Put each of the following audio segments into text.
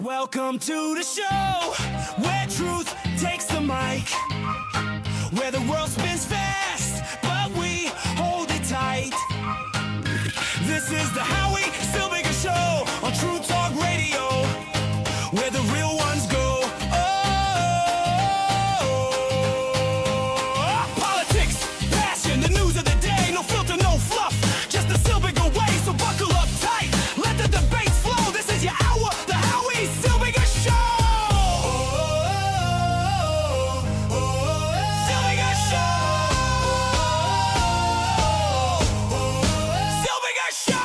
Welcome to the show where truth takes the mic, where the world spins fast, but we hold it tight. This is the Howie Silbiger Show on True Talk Radio, where the real ones go. Oh, politics, passion, the news of the day, no filter, no fluff, just the Silbiger way. So buckle up tight, let the debates flow. This is your hour, the Howie Silbiger Show. Silbiger Show. Silbiger Show.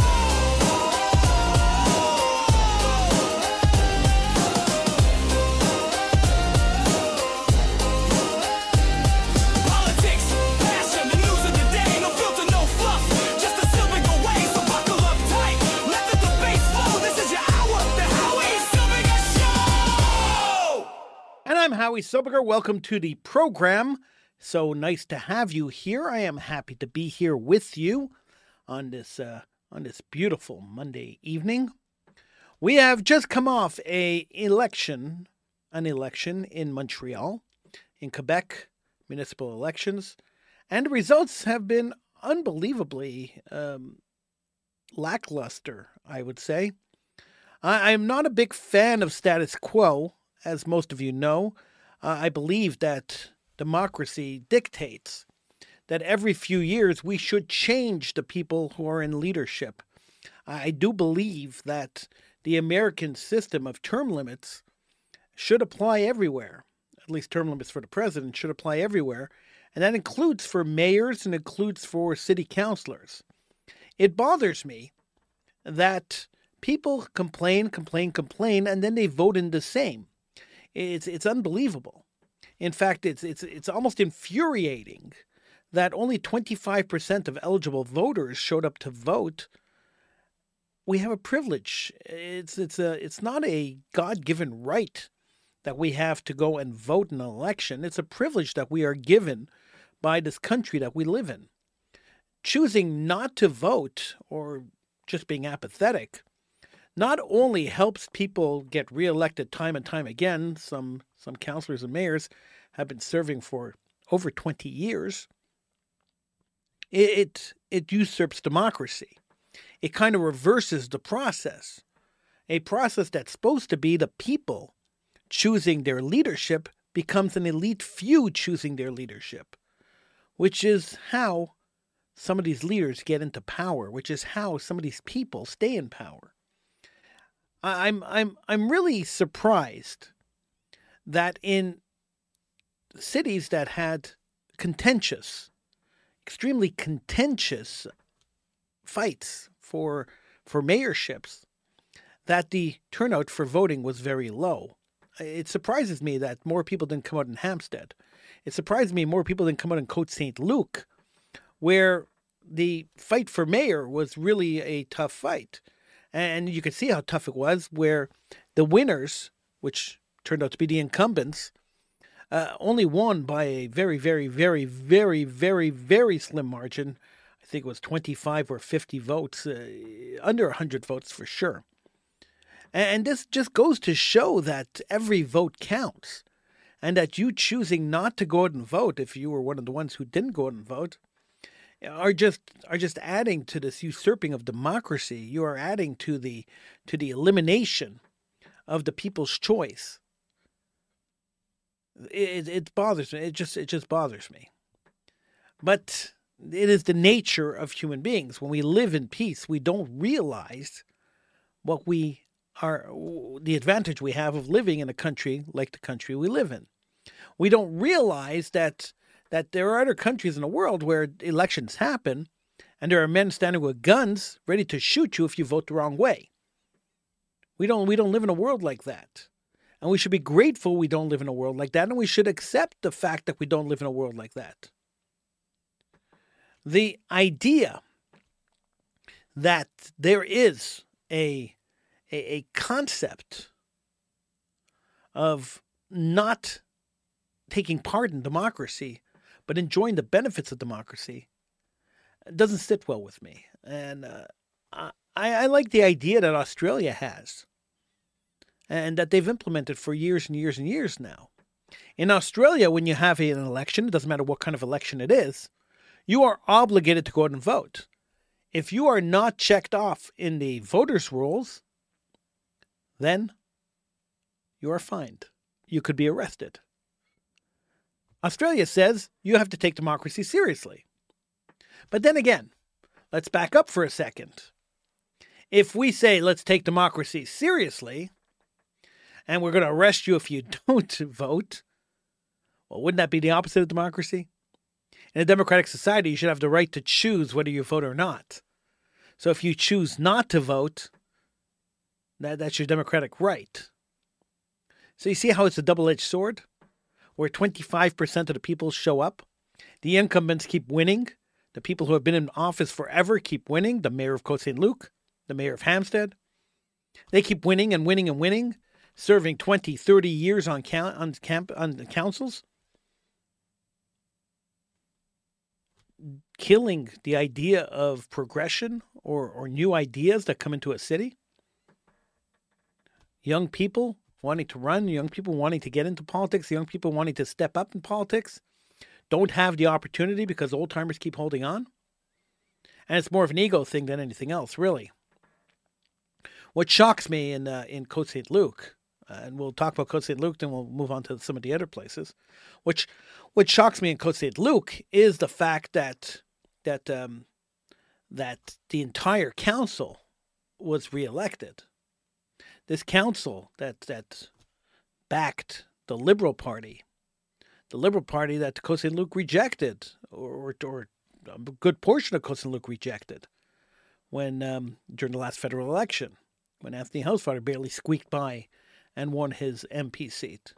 Politics, passion, the news of the day, no filter, no fluff, just the Silbiger way. So buckle up tight, let the debates flow. This is your hour, the Howie Silbiger Show. And I'm Howie Silbiger. Welcome to the program. So nice to have you here. I am happy to be here with you on this beautiful Monday evening. We have just come off an election in Montreal, in Quebec, municipal elections, and the results have been unbelievably lackluster, I would say. I'm not a big fan of status quo, as most of you know. I believe that democracy dictates that every few years we should change the people who are in leadership. I do believe that the American system of term limits should apply everywhere. At least term limits for the president should apply everywhere. And that includes for mayors and includes for city councilors. It bothers me that people complain, and then they vote in the same. It's unbelievable. In fact, it's almost infuriating that only 25% of eligible voters showed up to vote. We have a privilege. It's not a God-given right that we have to go and vote in an election. It's a privilege that we are given by this country that we live in. Choosing not to vote or just being apathetic not only helps people get reelected time and time again. Some councillors and mayors have been serving for over 20 years. It usurps democracy. It kind of reverses the process. A process that's supposed to be the people choosing their leadership becomes an elite few choosing their leadership, which is how some of these leaders get into power, which is how some of these people stay in power. I'm really surprised that in cities that had extremely contentious fights for mayorships, that the turnout for voting was very low. It surprises me that more people didn't come out in Hampstead. It surprises me more people didn't come out in Côte Saint-Luc, where the fight for mayor was really a tough fight. And you could see how tough it was, where the winners, which turned out to be the incumbents, only won by a very, very, very, very, very, very slim margin. I think it was 25 or 50 votes, under 100 votes for sure. And this just goes to show that every vote counts, and that you choosing not to go out and vote, if you were one of the ones who didn't go out and vote, are just adding to this usurping of democracy. You are adding to the elimination of the people's choice. It bothers me. It just bothers me. But it is the nature of human beings. When we live in peace, we don't realize what the advantage we have of living in a country like the country we live in. We don't realize that there are other countries in the world where elections happen and there are men standing with guns ready to shoot you if you vote the wrong way. We don't live in a world like that. And we should be grateful we don't live in a world like that, and we should accept the fact that we don't live in a world like that. The idea that there is a concept of not taking part in democracy, but enjoying the benefits of democracy, doesn't sit well with me. And I like the idea that Australia has. and that they've implemented for years and years and years now. In Australia, when you have an election, it doesn't matter what kind of election it is, you are obligated to go out and vote. If you are not checked off in the voters' rolls, then you are fined. You could be arrested. Australia says you have to take democracy seriously. But then again, let's back up for a second. If we say let's take democracy seriously, and we're going to arrest you if you don't vote, well, wouldn't that be the opposite of democracy? In a democratic society, you should have the right to choose whether you vote or not. So if you choose not to vote, that's your democratic right. So you see how it's a double-edged sword? Where 25% of the people show up, the incumbents keep winning, the people who have been in office forever keep winning, the mayor of Côte Saint-Luc, the mayor of Hampstead. They keep winning and winning and winning, serving 20, 30 years on the councils. Killing the idea of progression or new ideas that come into a city. Young people wanting to run, young people wanting to get into politics, young people wanting to step up in politics don't have the opportunity because old-timers keep holding on. And it's more of an ego thing than anything else, really. What shocks me in Côte Saint-Luc, and we'll talk about Côte Saint-Luc, then we'll move on to some of the other places. What shocks me in Côte Saint-Luc is the fact that the entire council was reelected. This council that backed the Liberal Party that Côte Saint-Luc rejected, or a good portion of Côte Saint-Luc rejected, when during the last federal election, when Anthony Housefather barely squeaked by and won his MP seat.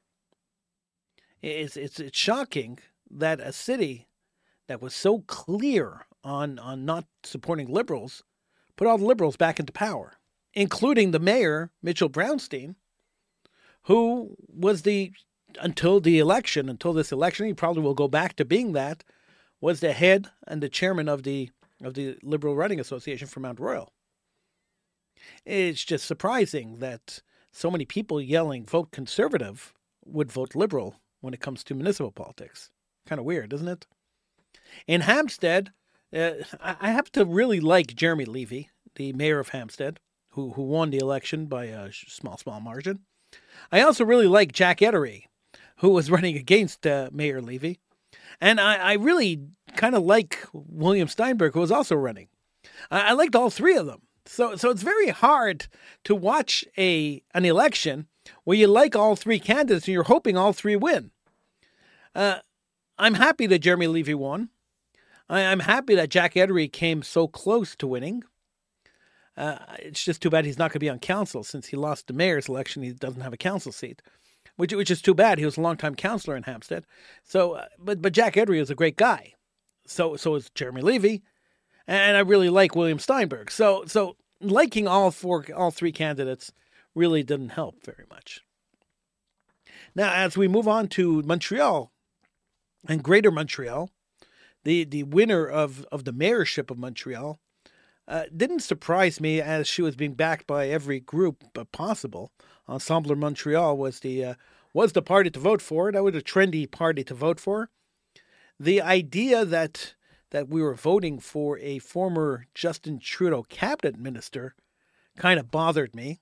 It's shocking that a city that was so clear on not supporting Liberals put all the Liberals back into power, including the mayor, Mitchell Brownstein, who was until this election, he probably will go back to being that, was the head and the chairman of the Liberal Riding Association for Mount Royal. It's just surprising that so many people yelling vote Conservative would vote Liberal when it comes to municipal politics. Kind of weird, isn't it? In Hampstead, I have to really like Jeremy Levy, the mayor of Hampstead, who won the election by a small margin. I also really like Jack Ettery, who was running against Mayor Levy. And I really kind of like William Steinberg, who was also running. I liked all three of them. So it's very hard to watch an election where you like all three candidates and you're hoping all three win. I'm happy that Jeremy Levy won. I'm happy that Jack Ettery came so close to winning. It's just too bad he's not going to be on council since he lost the mayor's election. He doesn't have a council seat, which is too bad. He was a longtime councillor in Hampstead. So, but Jack Ettery is a great guy. So is Jeremy Levy, and I really like William Steinberg. So liking all three candidates really didn't help very much. Now, as we move on to Montreal and Greater Montreal, the winner of the mayorship of Montreal didn't surprise me, as she was being backed by every group possible. Ensemble Montreal was the party to vote for. That was a trendy party to vote for. The idea that we were voting for a former Justin Trudeau cabinet minister kind of bothered me.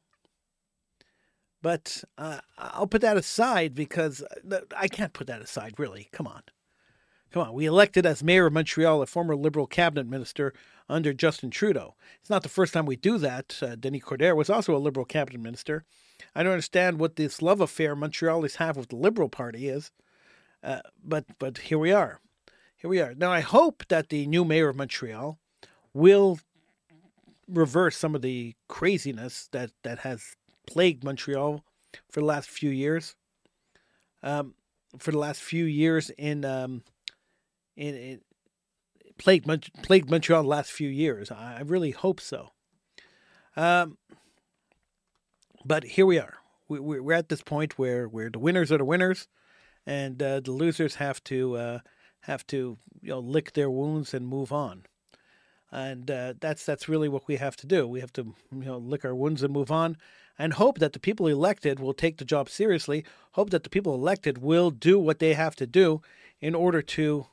But I'll put that aside because I can't put that aside, really. Come on. We elected as mayor of Montreal a former Liberal cabinet minister under Justin Trudeau. It's not the first time we do that. Denis Coderre was also a Liberal cabinet minister. I don't understand what this love affair Montrealis have with the Liberal Party is. But here we are. Now, I hope that the new mayor of Montreal will reverse some of the craziness that has plagued Montreal for the last few years. Plagued Montreal the last few years. I really hope so. But here we are. We're at this point where the winners are the winners, and the losers have to lick their wounds and move on. And that's really what we have to do. We have to lick our wounds and move on, and hope that the people elected will take the job seriously. Hope that the people elected will do what they have to do in order to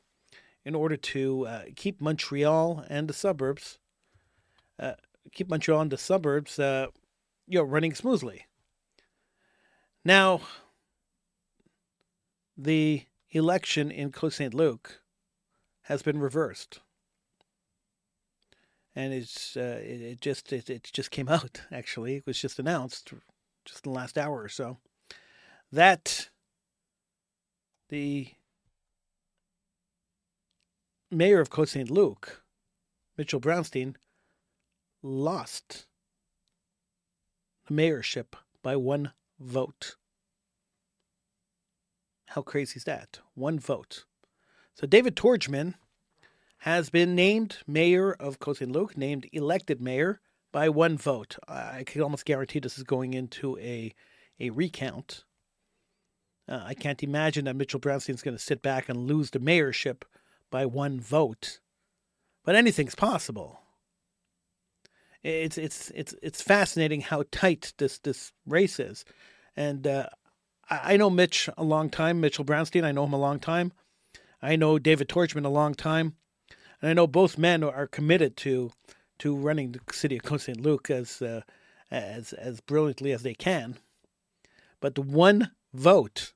keep Montreal and the suburbs running smoothly. Now, the election in Côte Saint-Luc has been reversed. And it just came out, actually. It was just announced just in the last hour or so that the mayor of Côte Saint-Luc, Mitchell Brownstein, lost the mayorship by one vote. How crazy is that? One vote. So David Torgman has been named mayor of Côte Saint-Luc, named elected mayor by one vote. I can almost guarantee this is going into a recount. I can't imagine that Mitchell Brownstein is going to sit back and lose the mayorship by one vote. But anything's possible. It's fascinating how tight this race is. And I know Mitch a long time, Mitchell Brownstein. I know him a long time. I know David Torchman a long time. And I know both men are committed to running the city of Côte Saint-Luc as brilliantly as they can. But the one vote,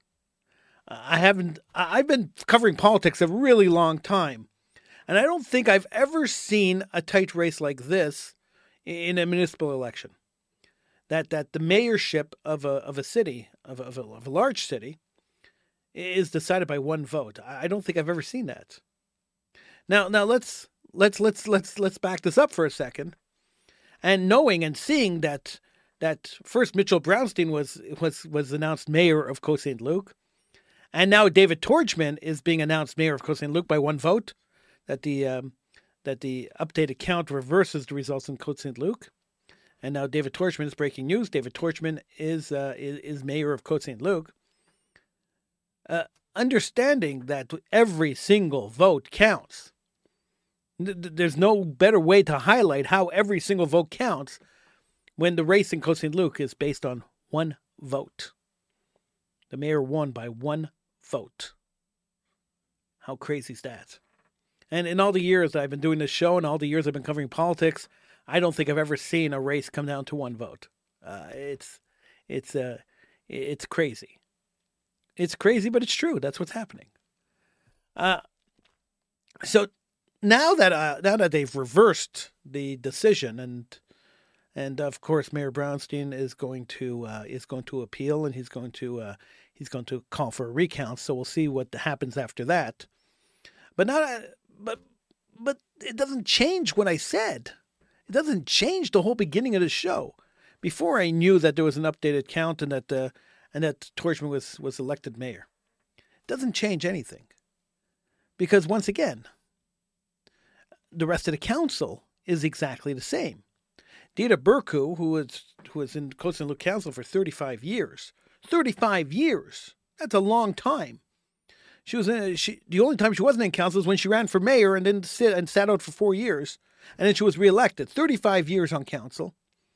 I've been covering politics a really long time, and I don't think I've ever seen a tight race like this in a municipal election. That the mayorship of a city, of a large city, is decided by one vote. I don't think I've ever seen that. Now let's back this up for a second, and knowing and seeing that first Mitchell Brownstein was announced mayor of Côte Saint-Luc, and now David Torgman is being announced mayor of Côte Saint-Luc by one vote. That the updated count reverses the results in Côte Saint-Luc, and now David Torgman is breaking news. David Torgman is mayor of Côte Saint-Luc. Understanding that every single vote counts. There's no better way to highlight how every single vote counts when the race in Côte Saint-Luc is based on one vote. The mayor won by one vote. How crazy is that? And in all the years I've been doing this show and all the years I've been covering politics, I don't think I've ever seen a race come down to one vote. It's crazy. It's crazy, but it's true. That's what's happening. So now that they've reversed the decision, and of course Mayor Brownstein is going to appeal, and he's going to call for a recount. So we'll see what happens after that. But it doesn't change what I said. It doesn't change the whole beginning of the show. Before I knew that there was an updated count and that Torchman was elected mayor. It doesn't change anything. Because once again, the rest of the council is exactly the same. Dita Burku, who was in Côte Saint-Luc Council for 35 years. 35 years! That's a long time. The only time she wasn't in council was when she ran for mayor and then sat out for 4 years. And then she was reelected. 35 years on council.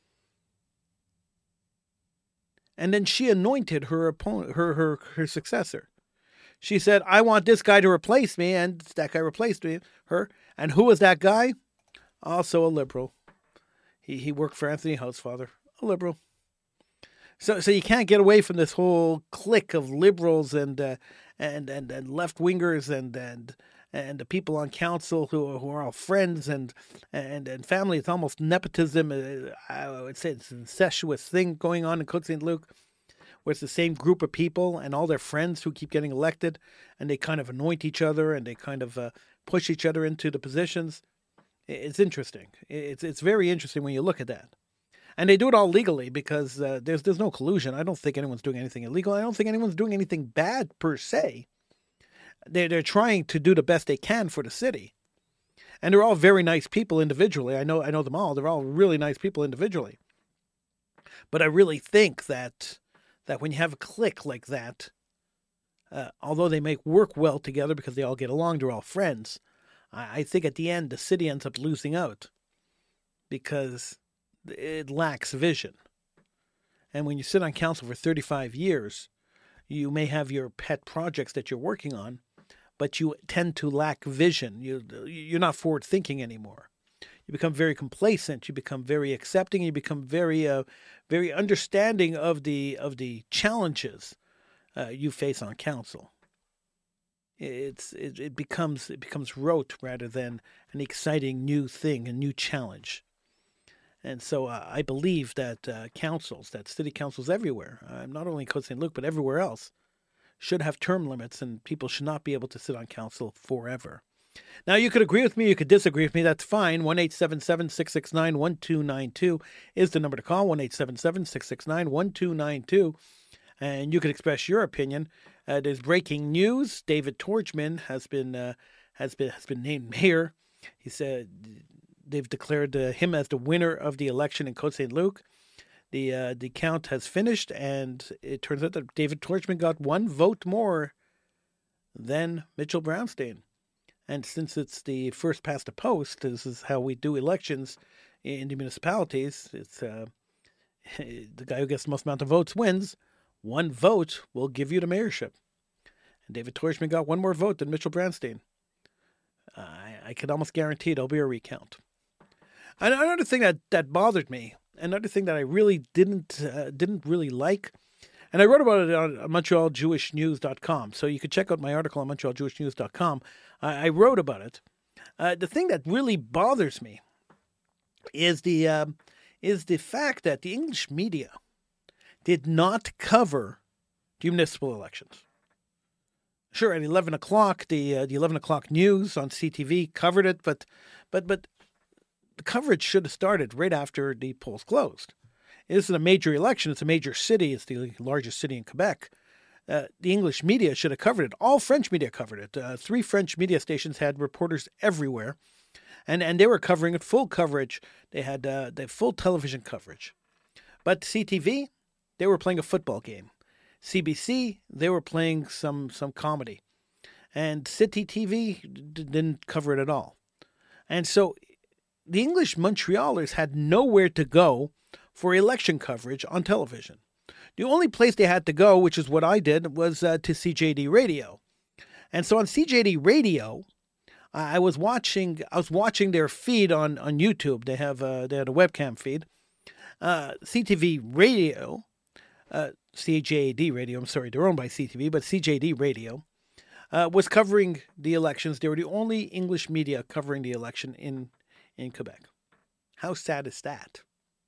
And then she anointed her opponent, her successor. She said, "I want this guy to replace me," and that guy replaced her. And who was that guy? Also a liberal. He worked for Anthony Housefather, a liberal. So you can't get away from this whole clique of liberals and left wingers and the people on council who are all friends and family. It's almost nepotism. I would say it's an incestuous thing going on in Côte Saint-Luc, where it's the same group of people and all their friends who keep getting elected, and they kind of anoint each other and they kind of push each other into the positions. It's interesting. It's very interesting when you look at that. And they do it all legally because there's no collusion. I don't think anyone's doing anything illegal. I don't think anyone's doing anything bad per se. They're trying to do the best they can for the city. And they're all very nice people individually. I know them all. They're all really nice people individually. But I really think that when you have a clique like that, although they may work well together because they all get along, they're all friends, I think at the end the city ends up losing out because it lacks vision. And when you sit on council for 35 years, you may have your pet projects that you're working on, but you tend to lack vision. You're not forward thinking anymore. You become very complacent. You become very accepting. You become very understanding of the challenges you face on council. It becomes rote rather than an exciting new thing, a new challenge. And so I believe that that city councils everywhere, not only in Côte Saint-Luc, but everywhere else, should have term limits, and people should not be able to sit on council forever. Now, you could agree with me, you could disagree with me, that's fine. 1-877-669-1292 is the number to call, 1-877-669-1292. And you can express your opinion. There's breaking news. David Torchman has been named mayor. He said they've declared him as the winner of the election in Côte Saint-Luc. The count has finished, and it turns out that David Torchman got one vote more than Mitchell Brownstein. And since it's the first past the post, this is how we do elections in the municipalities. It's the guy who gets the most amount of votes wins. One vote will give you the mayorship. And David Torchman got one more vote than Mitchell Brownstein. I could almost guarantee there'll be a recount. Another thing that bothered me, another thing that I really didn't really like, and I wrote about it on MontrealJewishNews.com, so you could check out my article on MontrealJewishNews.com. I wrote about it. The thing that really bothers me is the fact that the English media did not cover the municipal elections. Sure, at 11 o'clock, the 11 o'clock news on CTV covered it, but the coverage should have started right after the polls closed. This is a major election. It's a major city. It's the largest city in Quebec. The English media should have covered it. All French media covered it. 3 French media stations had reporters everywhere, and they were covering it full coverage. They had full television coverage. But CTV, they were playing a football game. CBC, they were playing some comedy. And City TV didn't cover it at all. And so the English Montrealers had nowhere to go for election coverage on television. The only place they had to go, which is what I did, was to CJD Radio. And so on CJD Radio, I was watching their feed on YouTube. They had a webcam feed. CTV Radio, CJD Radio, I'm sorry, they're owned by CTV, but CJD Radio was covering the elections. They were the only English media covering the election in Quebec. How sad is that?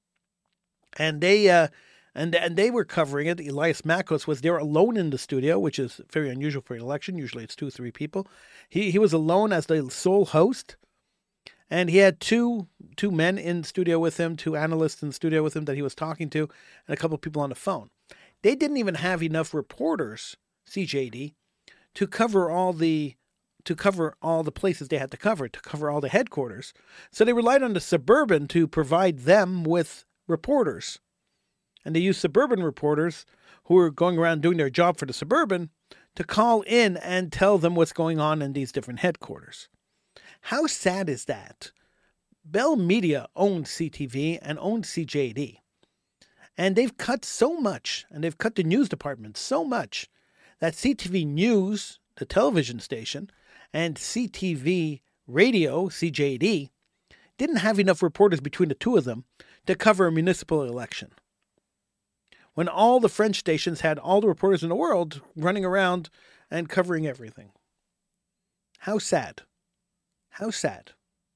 And they were covering it. Elias Makos was there alone in the studio, which is very unusual for an election. Usually it's 2 or 3 people. He was alone as the sole host, and he had two men in studio with him, 2 analysts in studio with him that he was talking to, and a couple of people on the phone. They didn't even have enough reporters, CJD, to cover all the places they had to cover all the headquarters. So they relied on the Suburban to provide them with reporters. And they used Suburban reporters who were going around doing their job for the Suburban to call in and tell them what's going on in these different headquarters. How sad is that? Bell Media owns CTV and owns CJD. And they've cut so much, and they've cut the news department so much, that CTV News, the television station, and CTV Radio, CJD, didn't have enough reporters between the 2 of them to cover a municipal election. When all the French stations had all the reporters in the world running around and covering everything. How sad. How sad.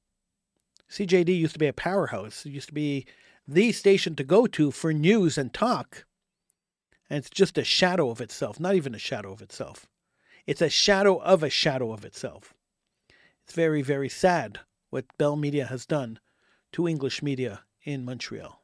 CJD used to be a powerhouse. It used to be the station to go to for news and talk. And it's just a shadow of itself. Not even a shadow of itself. It's a shadow of itself. It's very, very sad what Bell Media has done to English media in Montreal.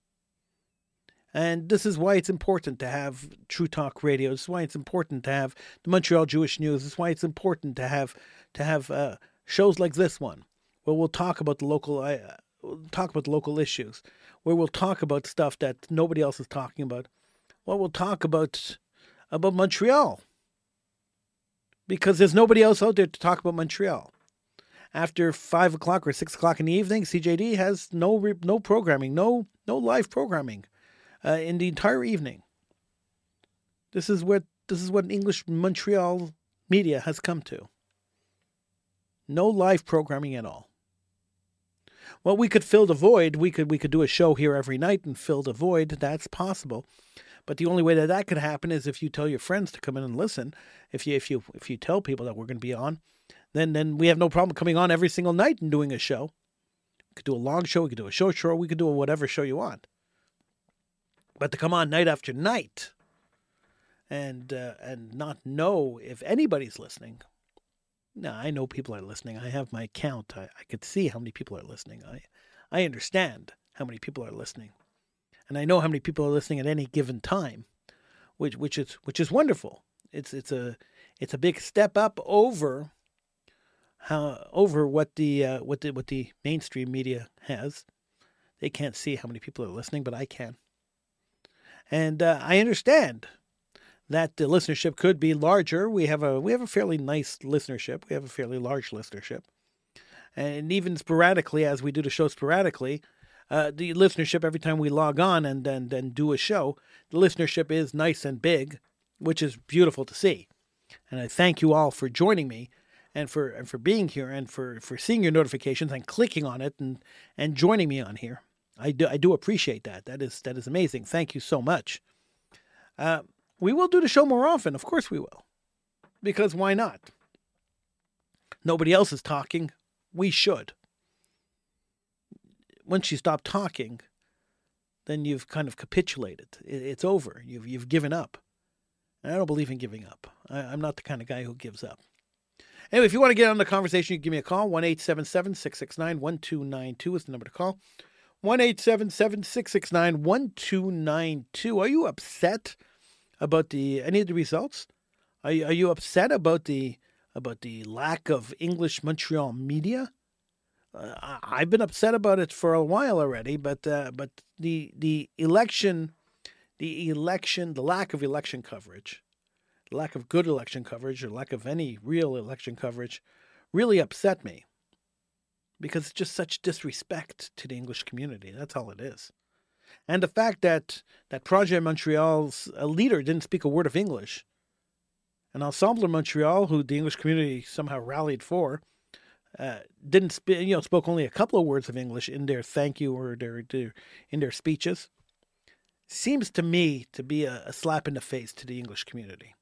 And this is why it's important to have True Talk Radio. This is why it's important to have the Montreal Jewish News. This is why it's important to have shows like this one, where we'll talk about the local issues, where we'll talk about stuff that nobody else is talking about. Well, we'll talk about Montreal, because there's nobody else out there to talk about Montreal. after 5 o'clock or 6 o'clock in the evening, CJD has no programming, no live programming in the entire evening. This is what English Montreal media has come to. No live programming at all. Well, we could fill the void. We could do a show here every night and fill the void. That's possible. But the only way that could happen is if you tell your friends to come in and listen. If you tell people that we're going to be on, then we have no problem coming on every single night and doing a show. We could do a long show. We could do a short show. We could do a whatever show you want. But to come on night after night and not know if anybody's listening. No, I know people are listening. I have my count. I could see how many people are listening. I understand how many people are listening. And I know how many people are listening at any given time, which is wonderful. It's a big step up over what the mainstream media has. They can't see how many people are listening, but I can. And I understand that the listenership could be larger. We have a fairly nice listenership. We have a fairly large listenership. And even sporadically, as we do the show sporadically, the listenership, every time we log on and then do a show, the listenership is nice and big, which is beautiful to see. And I thank you all for joining me and for being here and for seeing your notifications and clicking on it and joining me on here. I do appreciate that. That is amazing. Thank you so much. We will do the show more often. Of course we will. Because why not? Nobody else is talking. We should. Once you stop talking, then you've kind of capitulated. It's over. You've given up. And I don't believe in giving up. I'm not the kind of guy who gives up. Anyway, if you want to get on the conversation, you can give me a call. 1-877-669-1292 is the number to call. 1-877-669-1292. Are you upset about any of the results? Are you upset about the lack of English Montreal media? I've been upset about it for a while already, but the election, the lack of election coverage, the lack of good election coverage, or lack of any real election coverage, really upset me, because it's just such disrespect to the English community. That's all it is. And the fact that Projet Montreal's leader didn't speak a word of English, and Ensemble Montreal, who the English community somehow rallied for, spoke only a couple of words of English in their thank you or in their speeches, seems to me to be a slap in the face to the English community.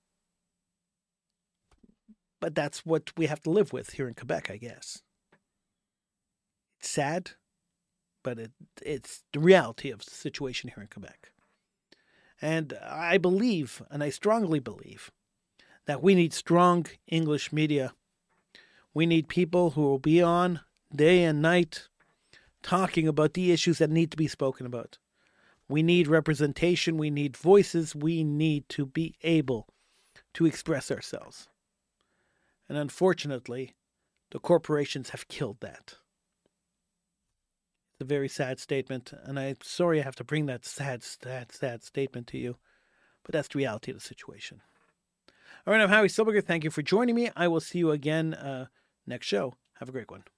But that's what we have to live with here in Quebec, I guess. It's sad, but it's the reality of the situation here in Quebec. And I believe, and I strongly believe, that we need strong English media. We need people who will be on day and night talking about the issues that need to be spoken about. We need representation. We need voices. We need to be able to express ourselves. And unfortunately, the corporations have killed that. It's a very sad statement, and I'm sorry I have to bring that sad statement to you, but that's the reality of the situation. All right, I'm Howie Silberger. Thank you for joining me. I will see you again next show. Have a great one.